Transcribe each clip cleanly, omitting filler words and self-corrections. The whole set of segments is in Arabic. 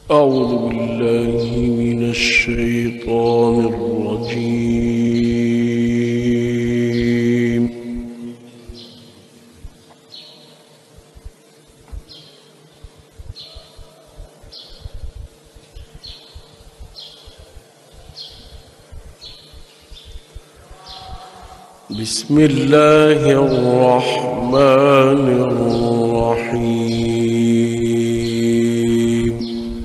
أعوذ بالله من الشيطان الرجيم. بسم الله الرحمن الرحيم.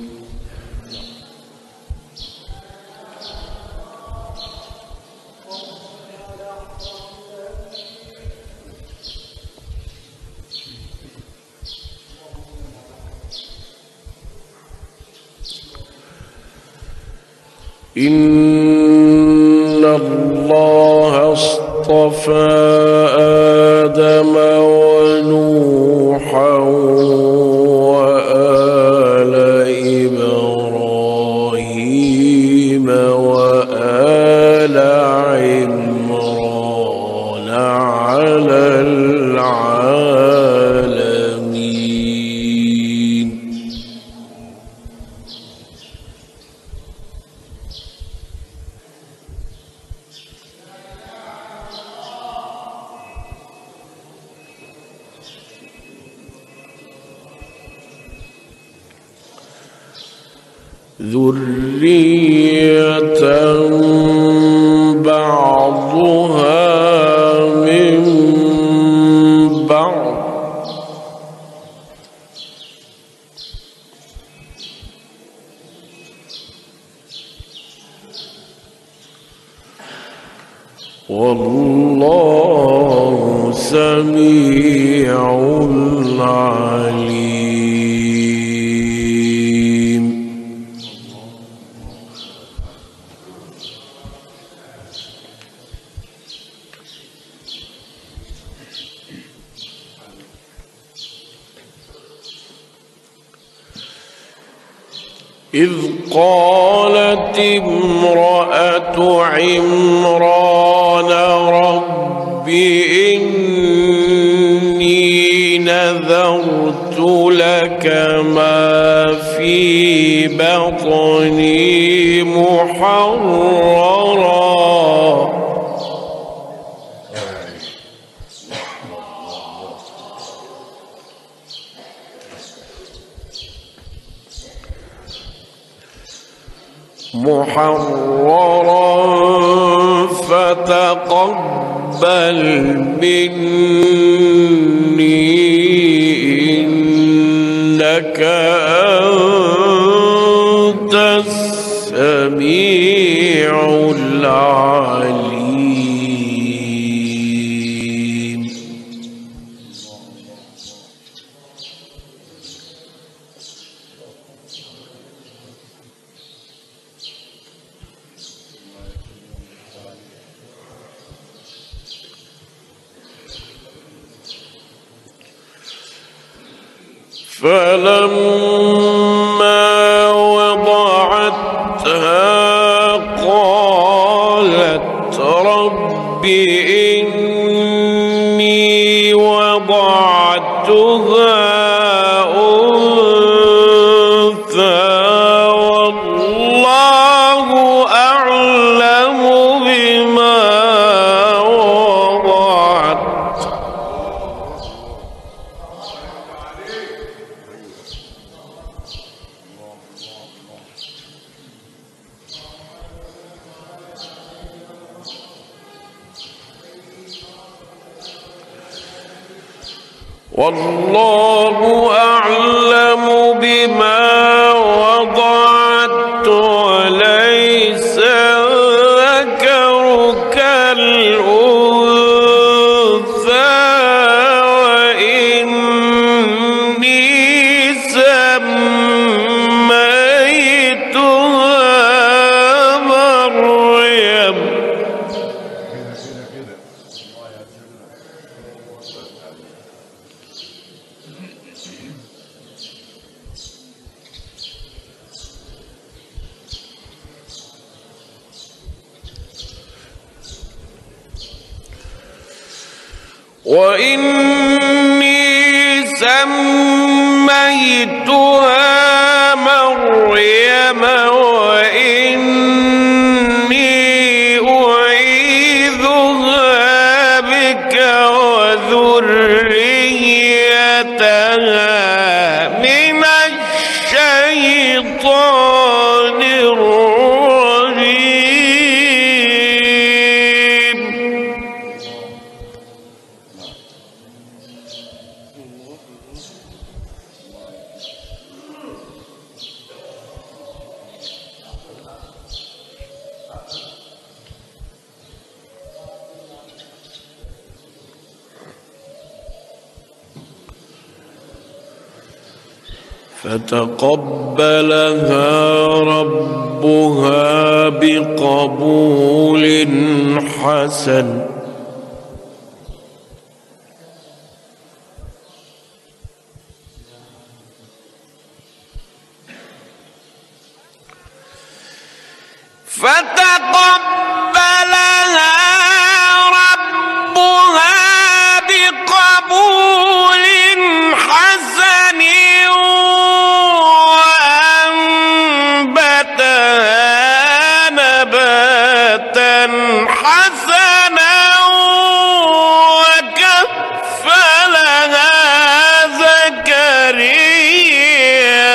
إن الله اصطفى آدم ونوحا وآل إبراهيم وآل عمران على العالمين. ذرية بعضها من بعض والله سميع عليم. إذ قالت امرأة عمران رب إني نذرت لك ما في بطني محررا فتقبل مني إنك أنت السميع العليم. فلما وضعتها قالت رب إني وضعتها أنثى والله أعلم بما وضعت والله أعلم بما وضعت وليس الذكر كالأنثى وإني سميتها مريم وإني سميتها مريم الشيطان الرجيم. فتقبلها ربها بقبول حسن. فتقبلها ربها بقبول حسن وأنبتها نباتا حسنا وكفلها زكريا.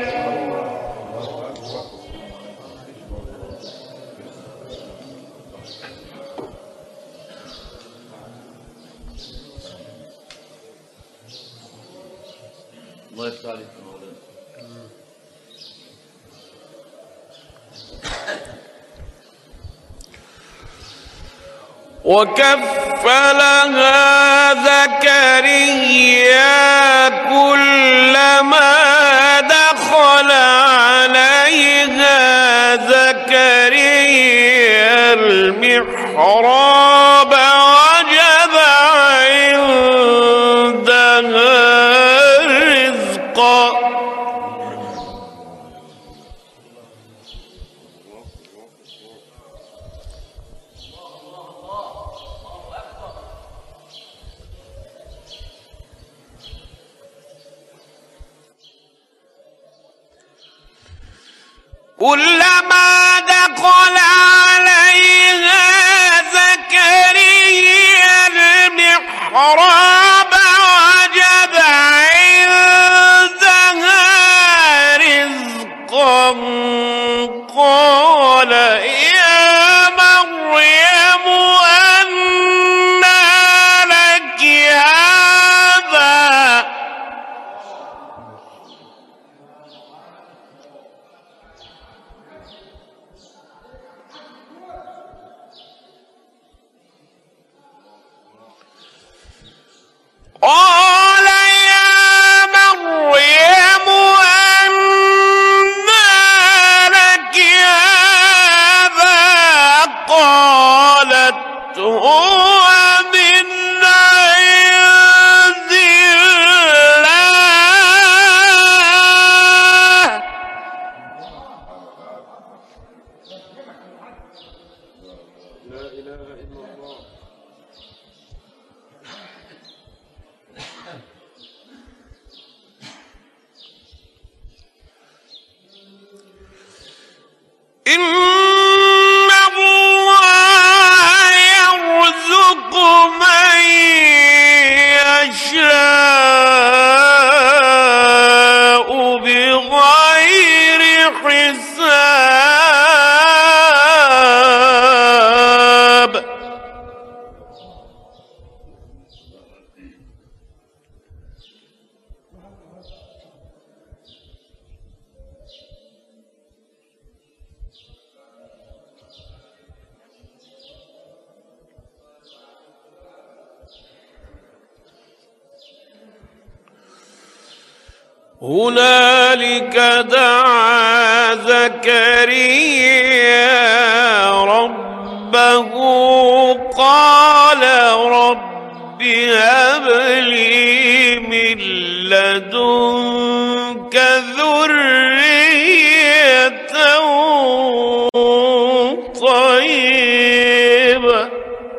الله يفتح عليك يا مولانا. وكفلها زكريا كلما دخل عليها زكريا المحراب وجد عندها رزقا. كلما دخل عليها زكريا المحراب وجد عندها رزقا قال يا مريم أنى لك هذا. قال يا مريم أنى لك هذا. قالت هو من عند الله. لا إله إلا الله. إن الله يرزق من يشاء بغير حساب. هنالك دعا زكريا ربه قال رب هب لي من لدنك ذرية طيبة.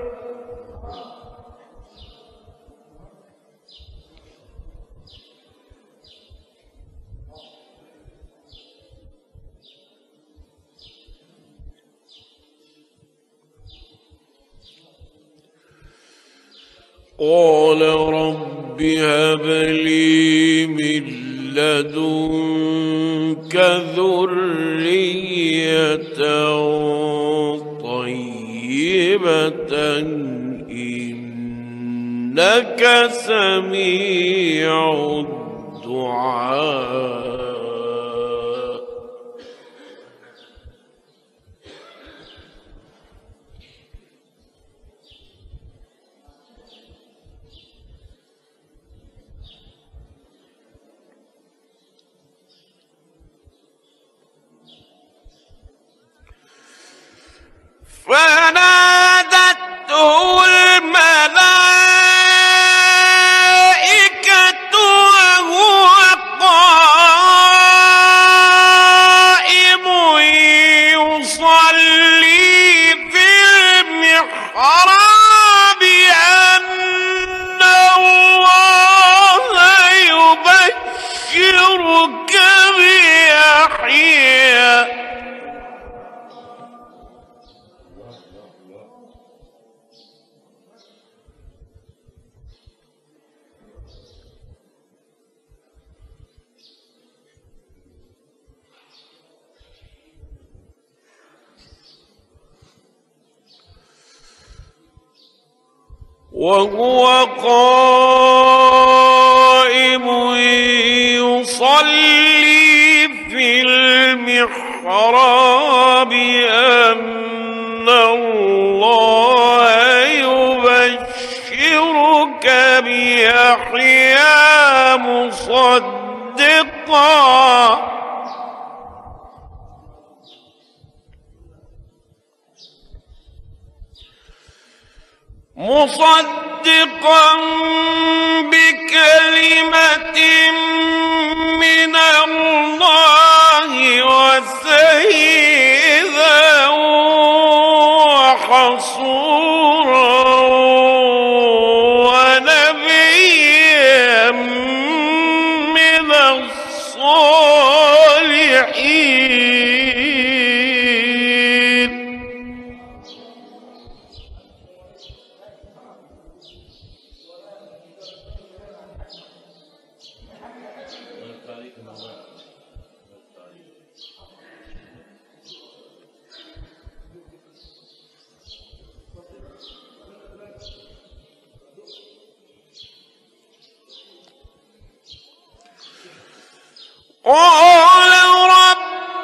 قال رب هب لي من لدنك منك ذرية طيبة إنك سميع الدعاء. فنادته الملائكة وهو قائم يصلي في المحراب أن الله يبشرك بيحيى وهو قائم يصلي في المحراب أن الله يبشرك بيحيى مصدقا بكلمة من الله وسيدا وحصورا ونبيا من الصالحين. قال رب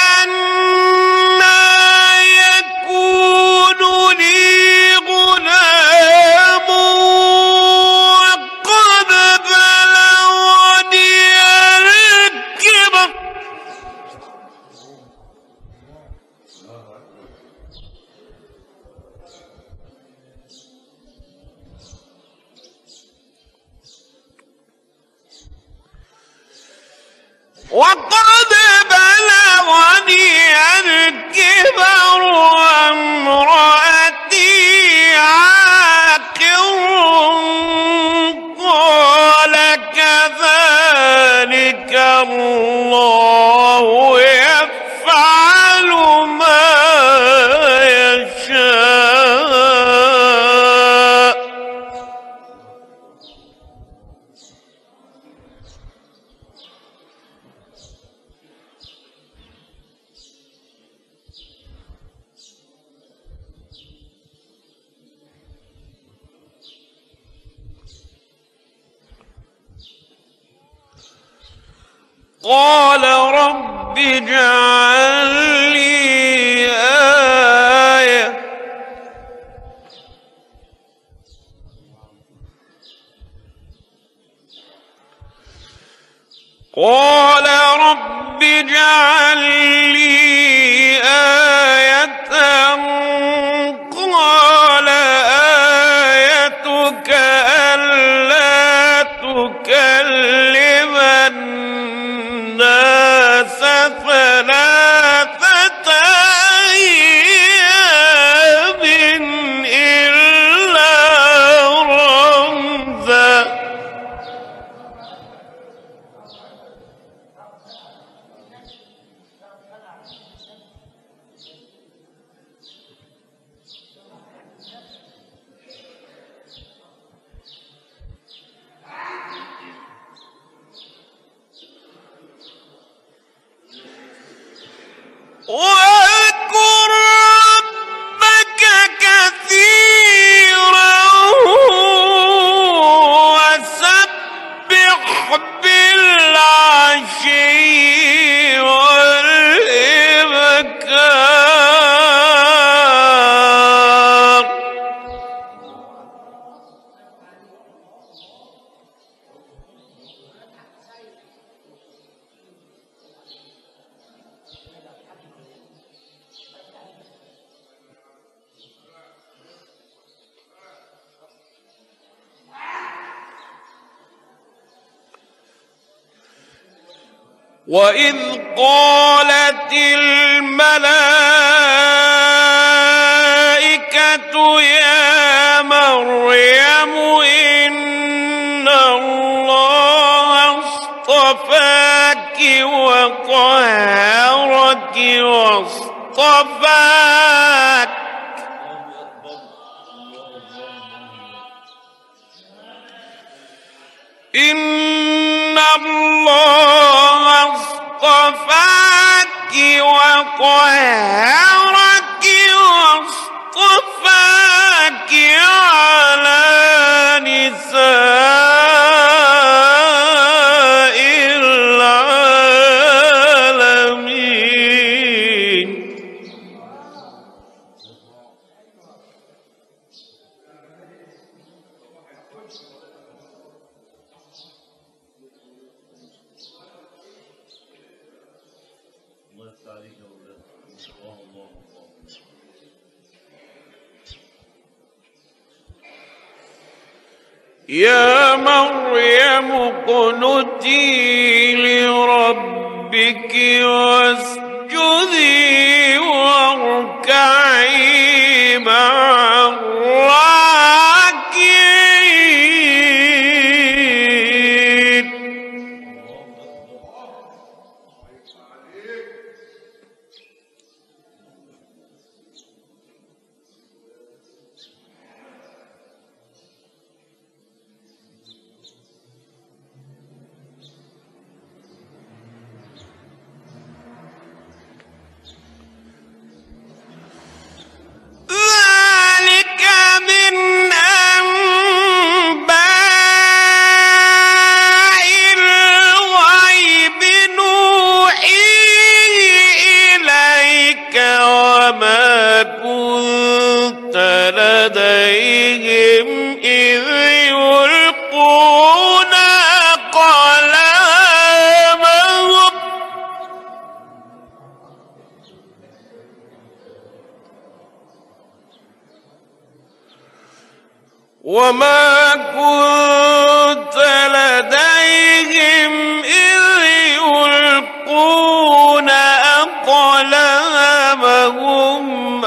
أنى يكون لي غلام وقد بلغني الكبر وامرأتي عاقر قال كذلك الله يفعل ما يشاء. قال رب اجعل لي آية قال رب اجعل لي آية قال آيتك ألا تكلم الناس ثلاثة أيام إلا رمزا واذكر ربك كثيرا وسبح بالعشي والإبكار. وإذ قالت الملائكة يا مريم إن الله اصطفاك وطهرك إن الله اصطفاك وطهرك واصطفاك على نساء العالمين. يا مريم اقنتي لربك واسجدي واركعي مع الراكعين. ذلك من أنباء الغيب نوحيه إليك وما كنت لديهم إذ يلقون أقلامهم وما كنت لديهم إذ يلقون أقلامهم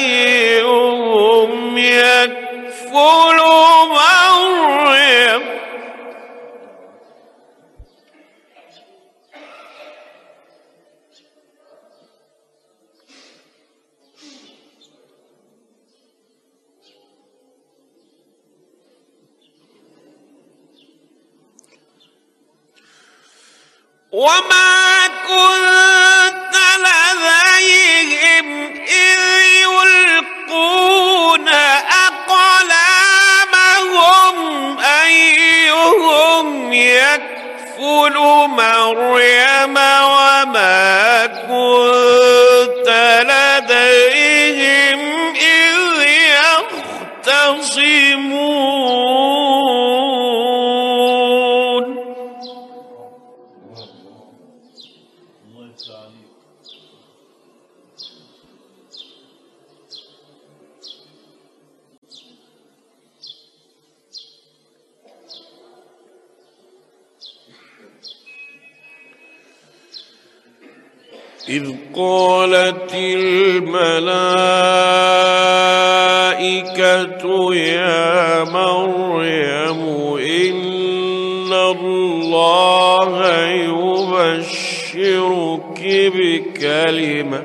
أيهم يكفل مريم. وما كنت لديهم إذ يلقون أقلامهم أيهم يكفل مريم وما كنت لديهم إذ يختصمون. إذ قالت الملائكة يا مريم إن الله يبشرك بكلمة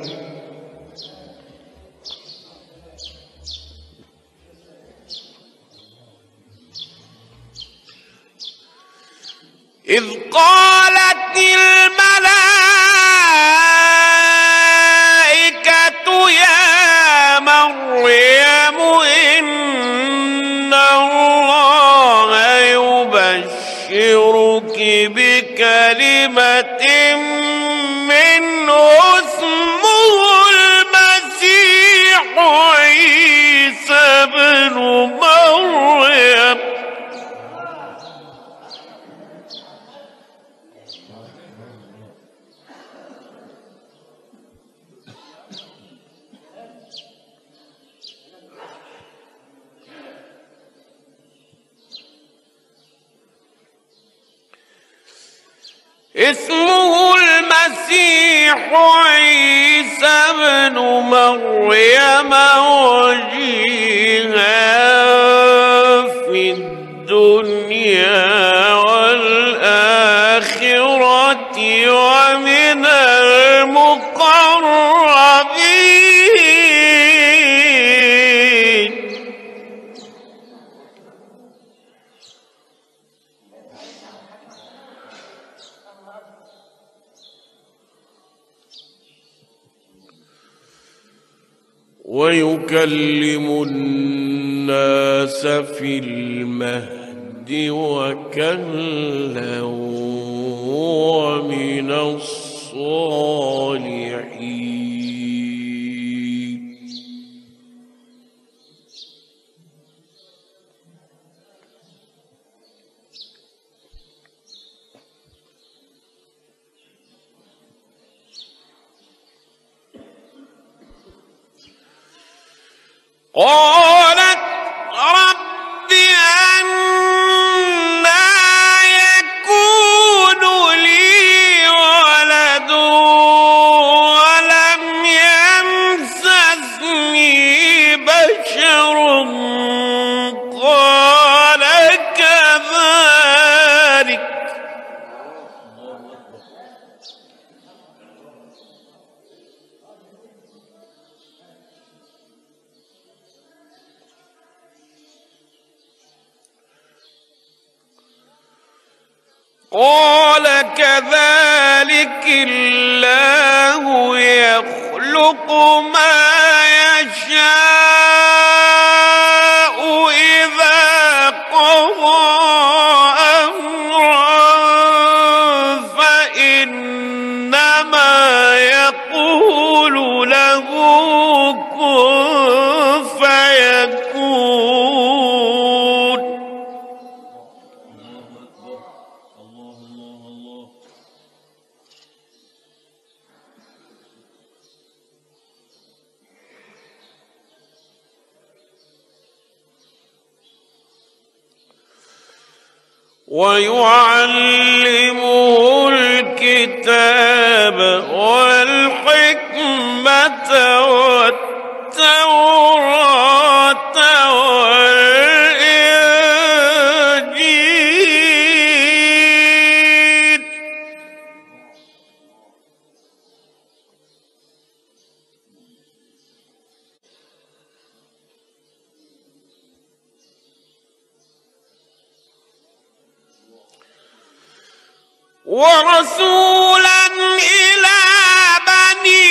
إذ قالت الملائكة اسمه المسيح عيسى ابن مريم وجيها في الدنيا والآخرة ومن المقربين. ويكلم الناس في المهد وكهلا ومن الصالحين. قالت رب أنى يكون لي ولد ولم يمسسني بشر قال كذلك الله يخلق ما يشاء إذا قضى أمرا فإنما يقول له كن فيكون. ويعلمه الكتاب والحكمة والتوراة والإنجيل. ورسولا إلى بني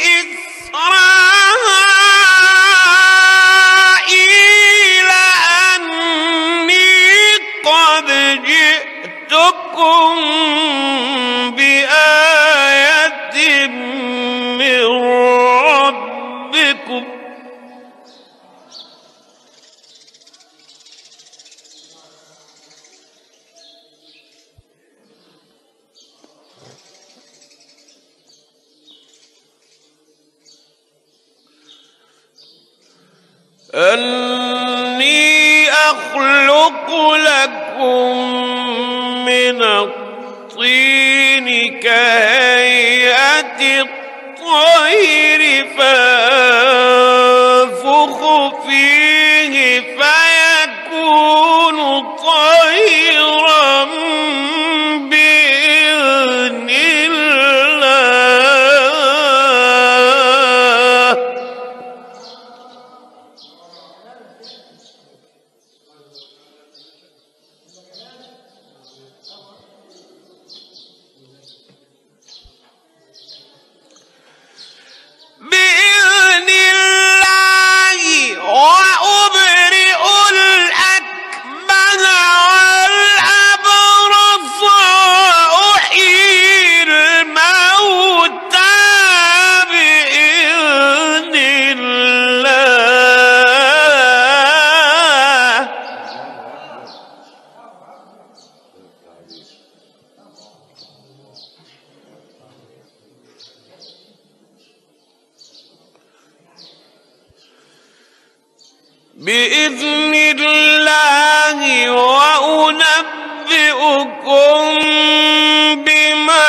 إسرائيل أني قد جئتكم بآية من ربكم أني أخلق لكم من الطين كهيئة الطير فأنفخ فيه فيكون طيرا بإذن الله. بإذن الله وأبرئ الأكمه والأبرص وأحيي الموتى بإذن الله. بإذن الله وأنبئكم بما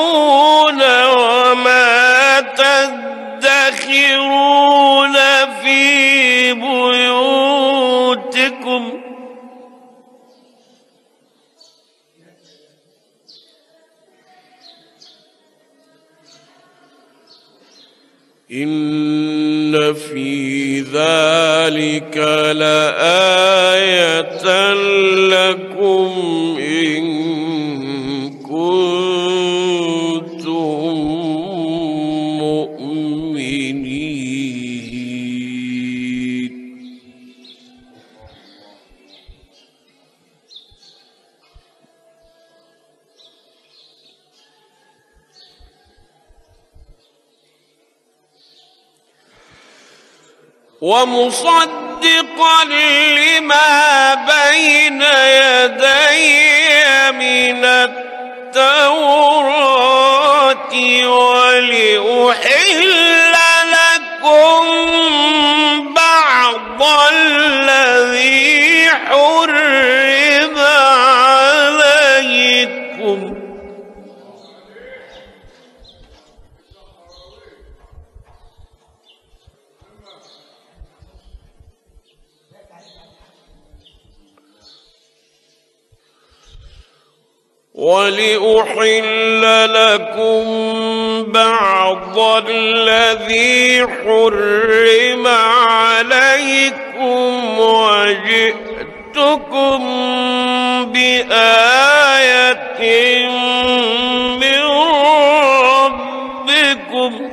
وما تدخرون في بيوتكم إن في ذلك لآية لكم إن كنتم مؤمنين ومصدقا لما بين يدي من التوراة ولأحل لكم بعض الذي حرم عليكم بعض الذي حرم عليكم وجئتكم بآية من ربكم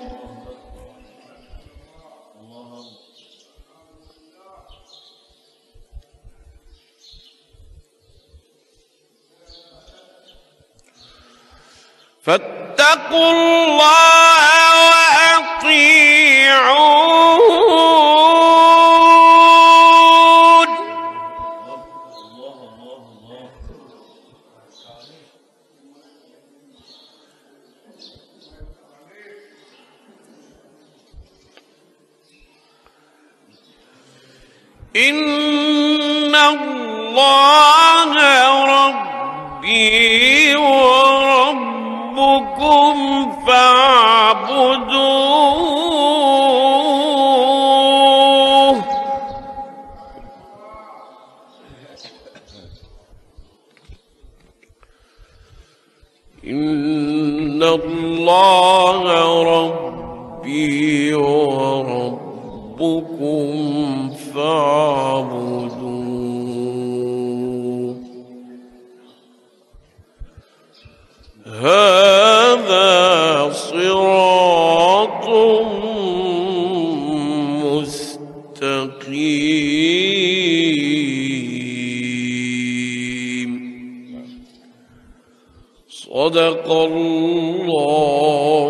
فاتقوا الله وأطيعون إن الله ربي وربكم فاعبدوه إن الله ربي وربكم فاعبدوه هذا صراط مستقيم صدق الله